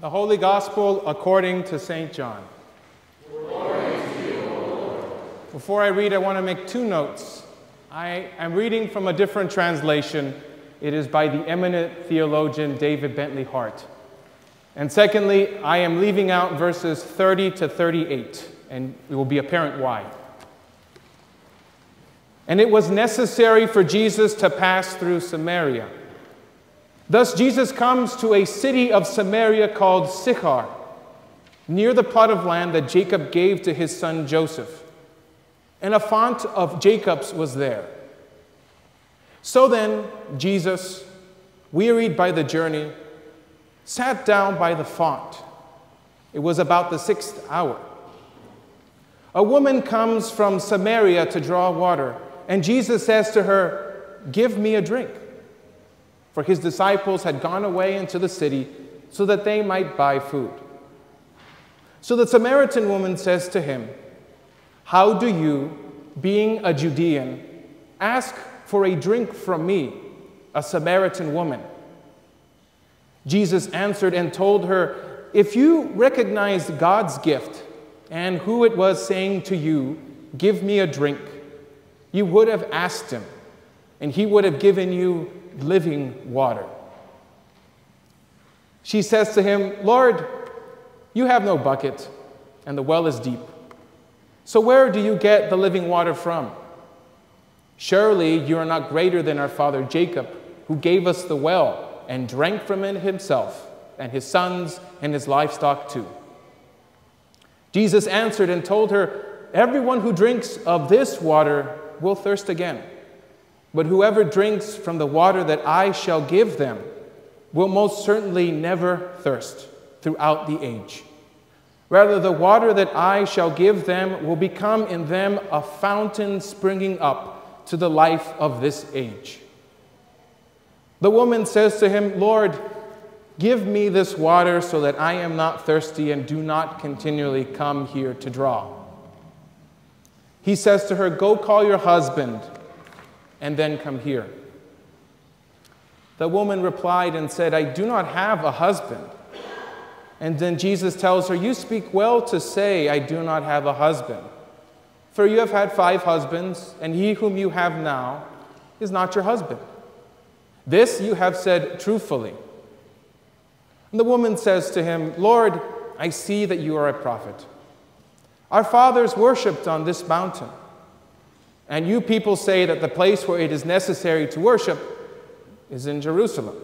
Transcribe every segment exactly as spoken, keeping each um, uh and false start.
The Holy Gospel according to Saint John. Glory to you, O Lord. Before I read, I want to make two notes. I am reading from a different translation. It is by the eminent theologian David Bentley Hart. And secondly, I am leaving out verses thirty to thirty-eight, and it will be apparent why. And it was necessary for Jesus to pass through Samaria. Thus Jesus comes to a city of Samaria called Sychar, near the plot of land that Jacob gave to his son Joseph. And a font of Jacob's was there. So then Jesus, wearied by the journey, sat down by the font. It was about the sixth hour. A woman comes from Samaria to draw water, and Jesus says to her, "Give me a drink." For his disciples had gone away into the city so that they might buy food. So the Samaritan woman says to him, "How do you, being a Judean, ask for a drink from me, a Samaritan woman?" Jesus answered and told her, "If you recognized God's gift and who it was saying to you, 'Give me a drink,' you would have asked him, and he would have given you living water." She says to him, "Lord, you have no bucket, and the well is deep. So where do you get the living water from? Surely you are not greater than our father Jacob, who gave us the well and drank from it himself, and his sons and his livestock too." Jesus answered and told her, "Everyone who drinks of this water will thirst again. But whoever drinks from the water that I shall give them will most certainly never thirst throughout the age. Rather, the water that I shall give them will become in them a fountain springing up to the life of this age." The woman says to him, "Lord, give me this water so that I am not thirsty and do not continually come here to draw." He says to her, "Go call your husband and then come here." The woman replied and said, "I do not have a husband." And then Jesus tells her, "You speak well to say, 'I do not have a husband.' For you have had five husbands, and he whom you have now is not your husband. This you have said truthfully." And the woman says to him, "Lord, I see that you are a prophet. Our fathers worshipped on this mountain, and you people say that the place where it is necessary to worship is in Jerusalem."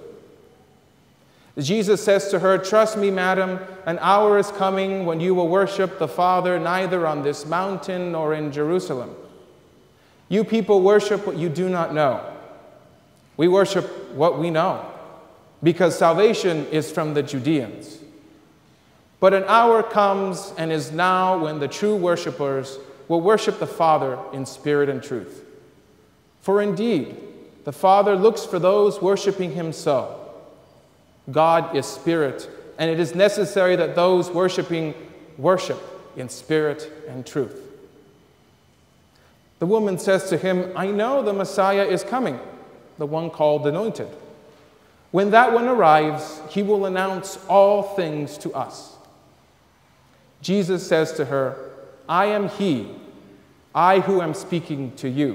Jesus says to her, "Trust me, madam, an hour is coming when you will worship the Father neither on this mountain nor in Jerusalem. You people worship what you do not know. We worship what we know, because salvation is from the Judeans. But an hour comes and is now when the true worshipers will worship the Father in spirit and truth. For indeed, the Father looks for those worshiping him so. God is spirit, and it is necessary that those worshiping worship in spirit and truth." The woman says to him, "I know the Messiah is coming, the one called Anointed. When that one arrives, he will announce all things to us." Jesus says to her, "I am he, I who am speaking to you."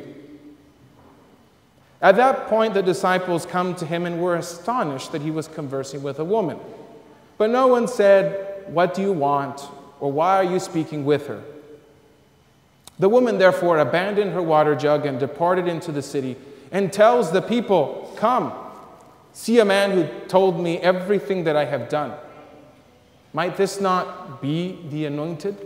At that point, the disciples come to him and were astonished that he was conversing with a woman. But no one said, "What do you want?" or "Why are you speaking with her?" The woman therefore abandoned her water jug and departed into the city and tells the people, "Come, see a man who told me everything that I have done. Might this not be the Anointed?"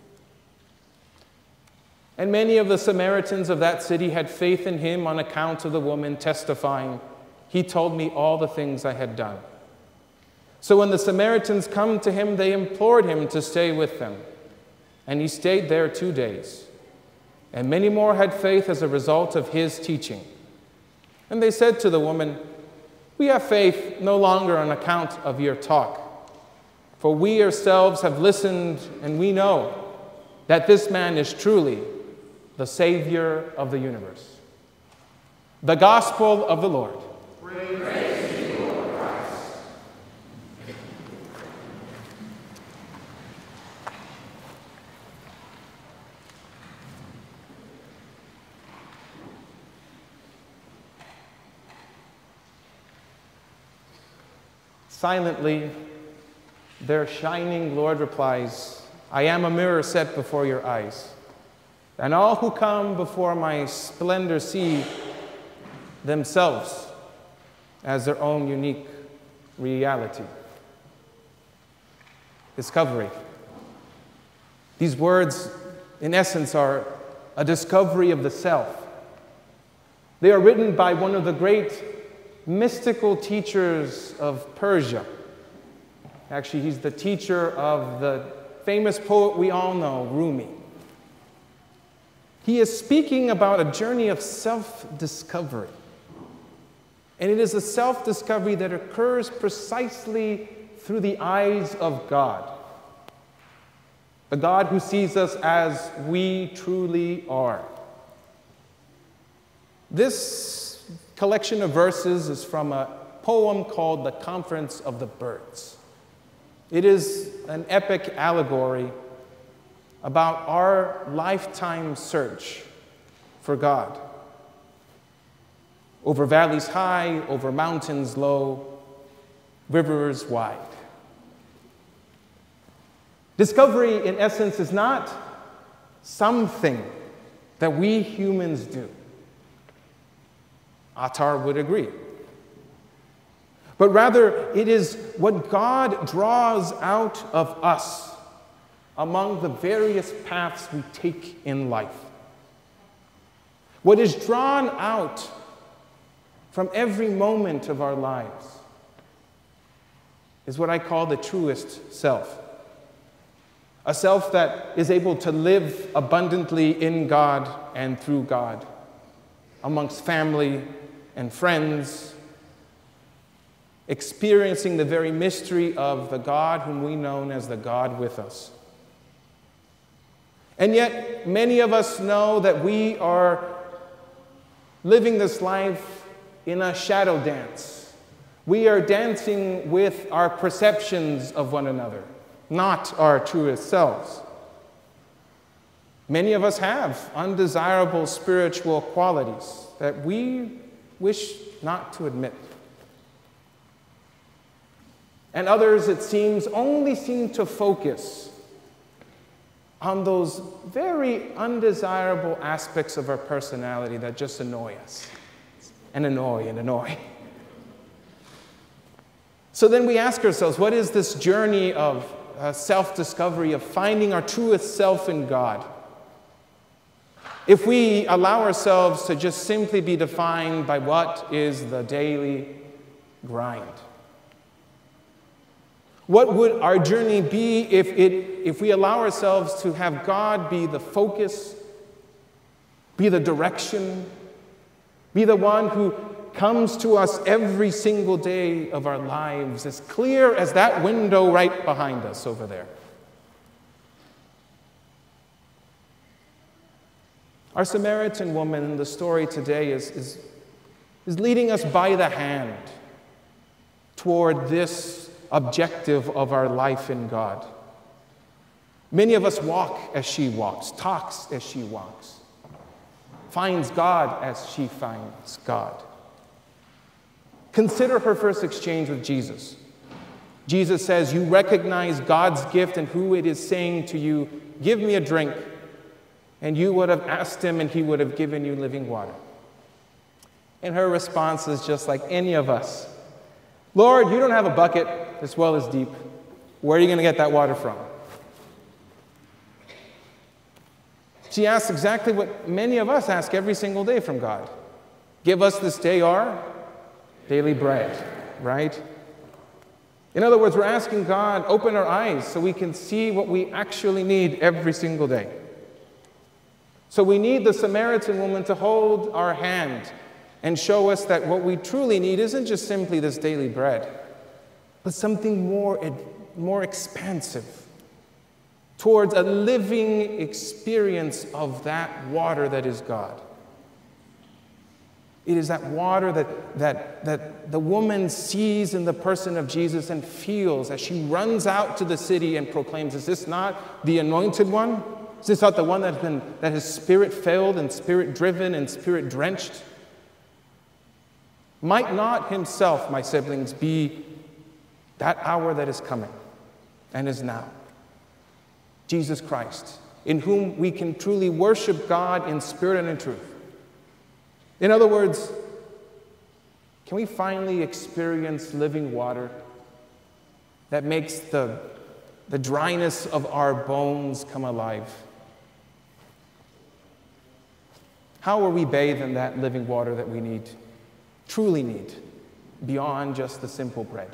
And many of the Samaritans of that city had faith in him on account of the woman, testifying, "He told me all the things I had done." So when the Samaritans come to him, they implored him to stay with them. And he stayed there two days. And many more had faith as a result of his teaching. And they said to the woman, "We have faith no longer on account of your talk. For we ourselves have listened, and we know that this man is truly the Savior of the universe." The Gospel of the Lord. Praise to you, Lord Christ. Silently, their shining Lord replies, I am a mirror set before your eyes, and all who come before my splendor see themselves as their own unique reality. Discovery. These words, in essence, are a discovery of the self. They are written by one of the great mystical teachers of Persia. Actually, he's the teacher of the famous poet we all know, Rumi. He is speaking about a journey of self-discovery. And it is a self-discovery that occurs precisely through the eyes of God. The God who sees us as we truly are. This collection of verses is from a poem called The Conference of the Birds. It is an epic allegory about our lifetime search for God. Over valleys high, over mountains low, rivers wide. Discovery, in essence, is not something that we humans do. Attar would agree. But rather, it is what God draws out of us among the various paths we take in life. What is drawn out from every moment of our lives is what I call the truest self. A self that is able to live abundantly in God and through God, amongst family and friends, experiencing the very mystery of the God whom we know as the God with us. And yet, many of us know that we are living this life in a shadow dance. We are dancing with our perceptions of one another, not our truest selves. Many of us have undesirable spiritual qualities that we wish not to admit. And others, it seems, only seem to focus on those very undesirable aspects of our personality that just annoy us, and annoy and annoy. So then we ask ourselves, what is this journey of uh, self-discovery, of finding our truest self in God? If we allow ourselves to just simply be defined by what is the daily grind. What would our journey be if, it, if we allow ourselves to have God be the focus, be the direction, be the one who comes to us every single day of our lives, as clear as that window right behind us over there? Our Samaritan woman in the story today is, is, is leading us by the hand toward this objective of our life in God. Many of us walk as she walks, talks as she walks, finds God as she finds God. Consider her first exchange with Jesus. Jesus says, you recognize God's gift and who it is saying to you, give me a drink. And you would have asked him and he would have given you living water. And her response is just like any of us. Lord, you don't have a bucket, this well is deep. Where are you going to get that water from? She asks exactly what many of us ask every single day from God. Give us this day our daily bread, right? In other words, we're asking God, open our eyes so we can see what we actually need every single day. So we need the Samaritan woman to hold our hand and show us that what we truly need isn't just simply this daily bread, but something more, more expansive, towards a living experience of that water that is God. It is that water that, that, that the woman sees in the person of Jesus and feels as she runs out to the city and proclaims, is this not the anointed one? Is this not the one that has been, that has spirit-filled and spirit-driven and that hour that is coming and is now. Jesus Christ, in whom we can truly worship God in spirit and in truth. In other words, can we finally experience living water that makes the, the dryness of our bones come alive? How are we bathed in that living water that we need, truly need, beyond just the simple bread?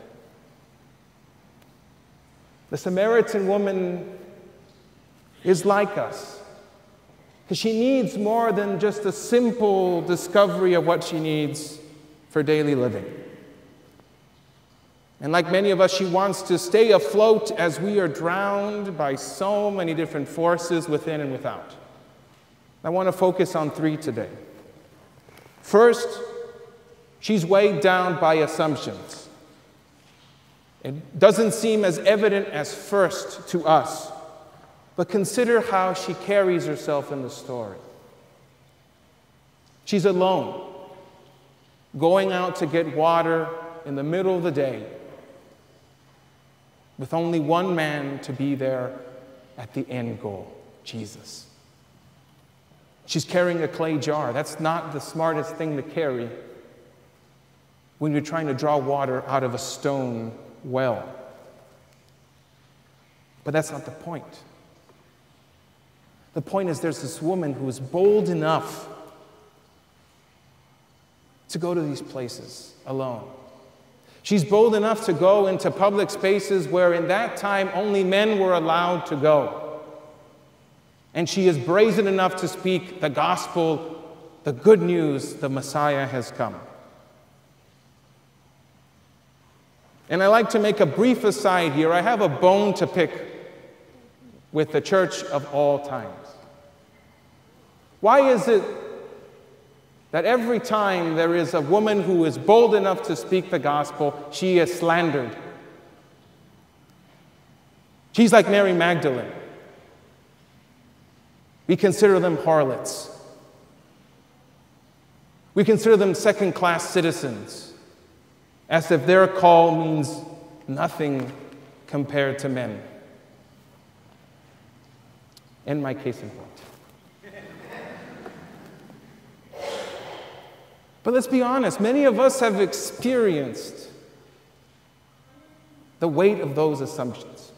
The Samaritan woman is like us, because she needs more than just a simple discovery of what she needs for daily living. And like many of us, she wants to stay afloat as we are drowned by so many different forces within and without. I want to focus on three today. First, she's weighed down by assumptions. It doesn't seem as evident as first to us, but consider how she carries herself in the story. She's alone, going out to get water in the middle of the day, with only one man to be there at the end goal, Jesus. She's carrying a clay jar. That's not the smartest thing to carry when you're trying to draw water out of a stone well. But that's not the point. The point is there's this woman who is bold enough to go to these places alone. She's bold enough to go into public spaces where in that time only men were allowed to go. And she is brazen enough to speak the gospel, the good news, the Messiah has come. And I like to make a brief aside here. I have a bone to pick with the church of all times. Why is it that every time there is a woman who is bold enough to speak the gospel, she is slandered? She's like Mary Magdalene. We consider them harlots. We consider them second-class citizens, as if their call means nothing compared to men. In my case in point. But let's be honest, many of us have experienced the weight of those assumptions.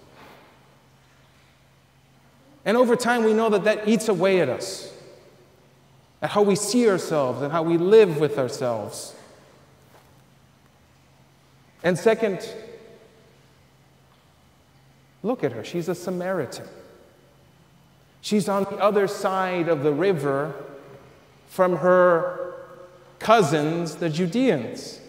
And over time, we know that that eats away at us, at how we see ourselves and how we live with ourselves. And second, look at her. She's a Samaritan. She's on the other side of the river from her cousins, the Judeans.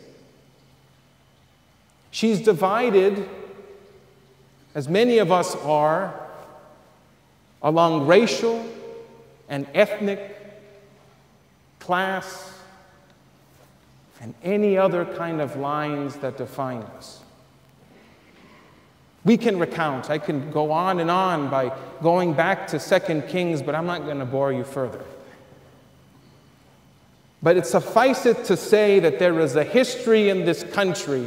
She's divided, as many of us are, along racial and ethnic, class, and any other kind of lines that define us. We can recount. I can go on and on by going back to Second Kings, but I'm not going to bore you further. But it suffices to say that there is a history in this country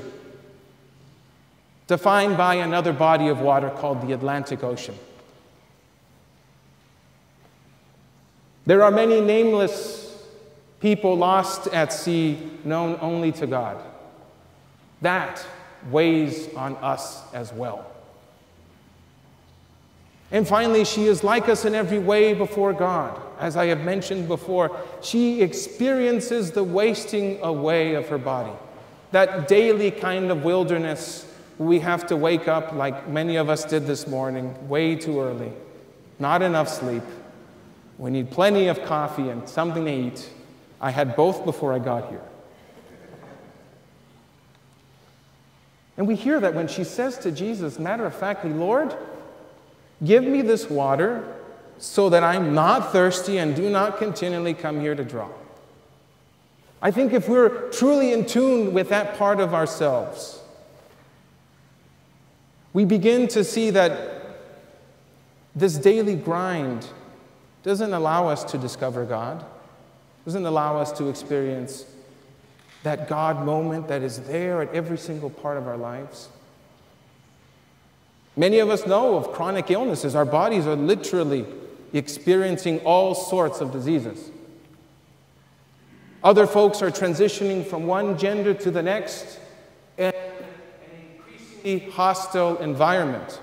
defined by another body of water called the Atlantic Ocean. There are many nameless people lost at sea, known only to God. That weighs on us as well. And finally, she is like us in every way before God. As I have mentioned before, she experiences the wasting away of her body. That daily kind of wilderness where we have to wake up like many of us did this morning, way too early, not enough sleep. We need plenty of coffee and something to eat. I had both before I got here. And we hear that when she says to Jesus, matter of factly, Lord, give me this water so that I'm not thirsty and do not continually come here to draw. I think if we're truly in tune with that part of ourselves, we begin to see that this daily grind doesn't allow us to discover God, doesn't allow us to experience that God moment that is there at every single part of our lives. Many of us know of chronic illnesses. Our bodies are literally experiencing all sorts of diseases. Other folks are transitioning from one gender to the next in an increasingly hostile environment.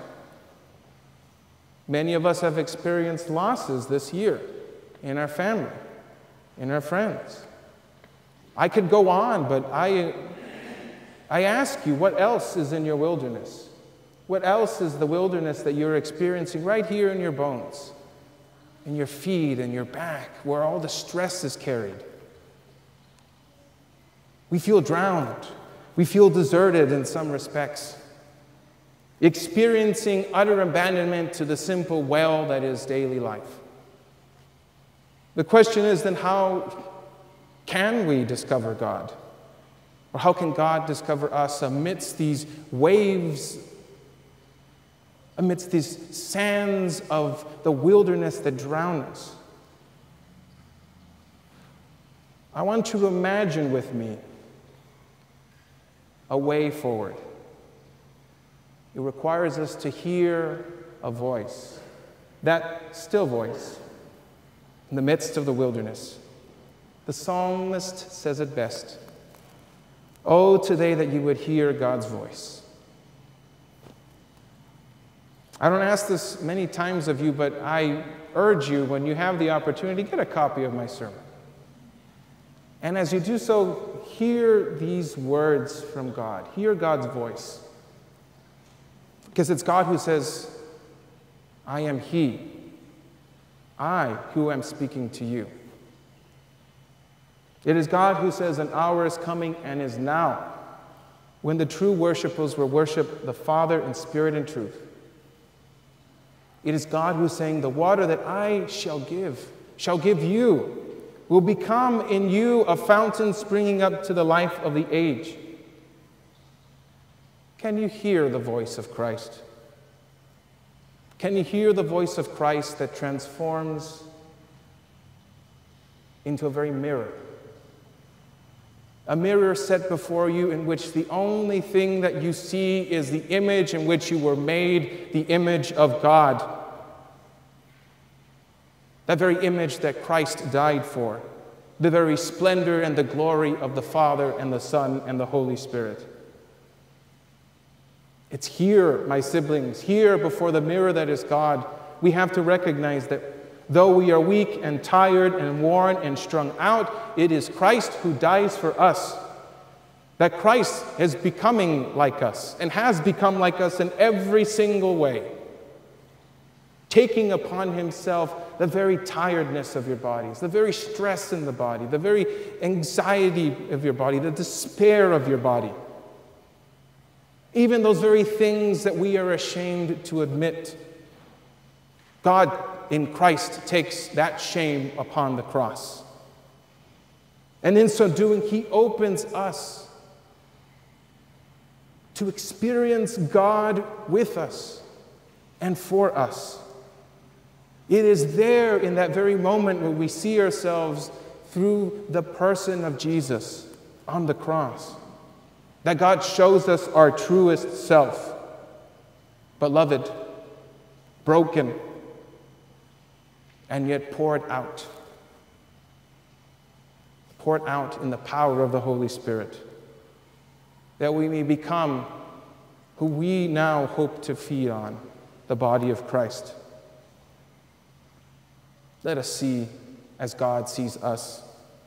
Many of us have experienced losses this year in our family, in our friends. I could go on, but I, I ask you, what else is in your wilderness? What else is the wilderness that you're experiencing right here in your bones, in your feet and your back, where all the stress is carried? We feel drowned. We feel deserted in some respects, experiencing utter abandonment to the simple well that is daily life. The question is then, how can we discover God? Or how can God discover us amidst these waves, amidst these sands of the wilderness that drown us? I want you to imagine with me a way forward. It requires us to hear a voice, that still voice, in the midst of the wilderness. The psalmist says it best. Oh, today that you would hear God's voice. I don't ask this many times of you, but I urge you, when you have the opportunity, get a copy of my sermon. And as you do so, hear these words from God. Hear God's voice. Because it's God who says, I am He. I who am speaking to you. It is God who says, an hour is coming and is now, when the true worshipers will worship the Father in spirit and truth. It is God who is saying, the water that I shall give, shall give you, will become in you a fountain springing up to the life of the age. Can you hear the voice of Christ? Can you hear the voice of Christ that transforms into a very mirror? A mirror set before you in which the only thing that you see is the image in which you were made, the image of God. That very image that Christ died for, the very splendor and the glory of the Father and the Son and the Holy Spirit. It's here, my siblings, here before the mirror that is God, we have to recognize that though we are weak and tired and worn and strung out, it is Christ who dies for us. That Christ is becoming like us and has become like us in every single way, taking upon himself the very tiredness of your bodies, the very stress in the body, the very anxiety of your body, the despair of your body. Even those very things that we are ashamed to admit, God in Christ takes that shame upon the cross. And in so doing, he opens us to experience God with us and for us. It is there in that very moment where we see ourselves through the person of Jesus on the cross that God shows us our truest self. Beloved, broken, and yet poured out. Poured out in the power of the Holy Spirit, that we may become who we now hope to feed on, the body of Christ. Let us see as God sees us.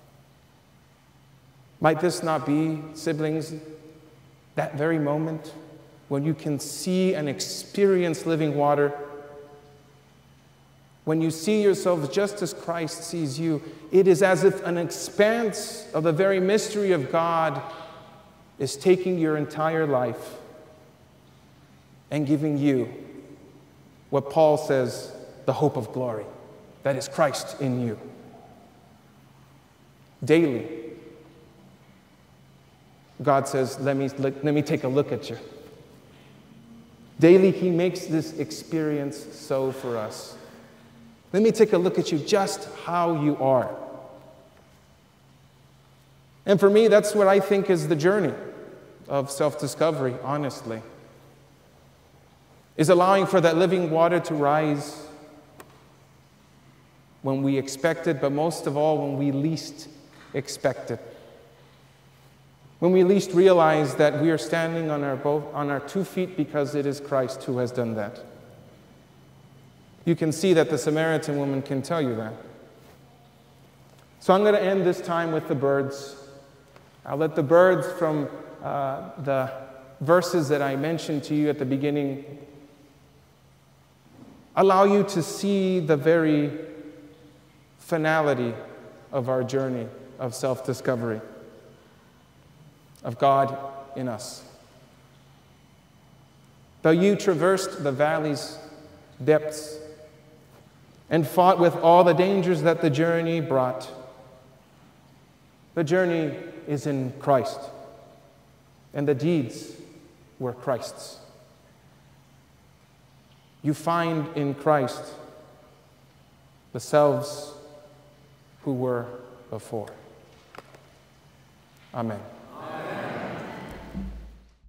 Might this not be, siblings, that very moment when you can see and experience living water? When you see yourselves just as Christ sees you, it is as if an expanse of the very mystery of God is taking your entire life and giving you what Paul says, the hope of glory, that is Christ in you. Daily, God says, let me, let, let me take a look at you. Daily, he makes this experience so for us. Let me take a look at you just how you are. And for me, that's what I think is the journey of self-discovery, honestly. is allowing for that living water to rise when we expect it, but most of all, when we least expect it. When we least realize that we are standing on our, both, on our two feet because it is Christ who has done that. You can see that the Samaritan woman can tell you that. So I'm going to end this time with the birds. I'll let the birds from uh, the verses that I mentioned to you at the beginning allow you to see the very finality of our journey of self-discovery, of God in us. Though you traversed the valley's depths and fought with all the dangers that the journey brought, the journey is in Christ, and the deeds were Christ's. You find in Christ the selves who were before. Amen.